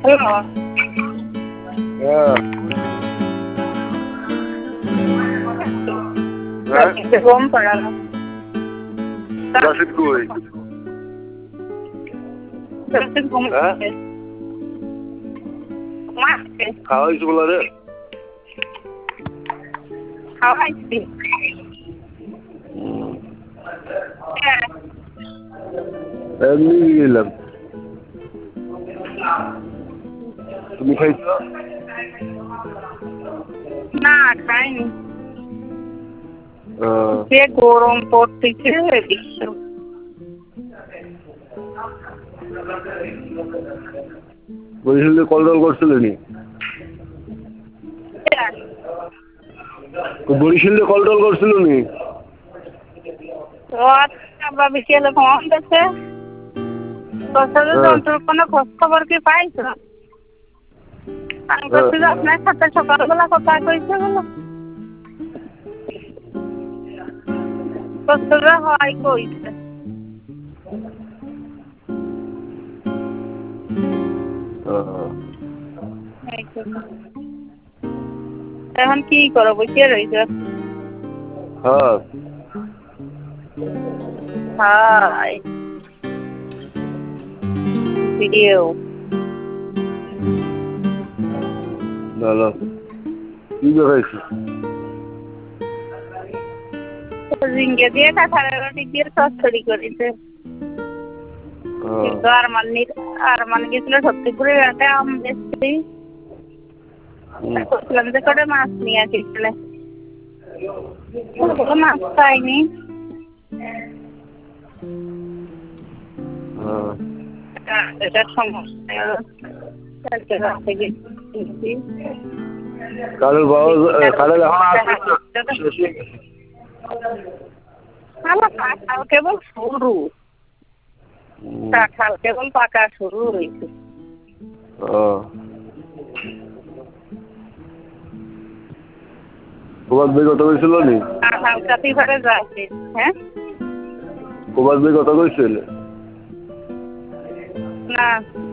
घूम पड़ा राशिद कोई খাওয়াই বলা রে খাওয়াইছি এমনি গেলাম তুমি খাইছো না খাইনি যে গরম পড়তেছে বিশ্ব বরিশালে কল টল করছিল নি বরিশালে কল টল করছিল নি বিকেলে ফোন দিচ্ছে কোনো খোঁজ খবর কি পাইছো আমি বলছি যে আপনার সাথে সকালবেলা কথা কইছে বলো কষ্টরা হয় কইছে এখন কি করো বসে রইছ হাই ভিডিও ভালো কি দেখাইছো ঝিঙ্গে দিয়ে কাঁঠালের রুটি দিয়ে চচ্চড়ি করেছে কিন্তু আর মানে গেছিল সত্যিপুরে রাতে আম বেশি করছিলাম যে করে মাছ নিয়ে আসিছিলে মাছ পাইনি এটার সমস্যা কালের বাবা কালের কাঁঠাল কেবল শুরু কাঁঠাল কেবল পাকা শুরু হয়েছে প্রবাদ ভাই কথা কইছিল নি কাঁঠাল কাটি ঘরে যাচ্ছে হ্যাঁ প্রবাদ ভাই কথা কইছিল না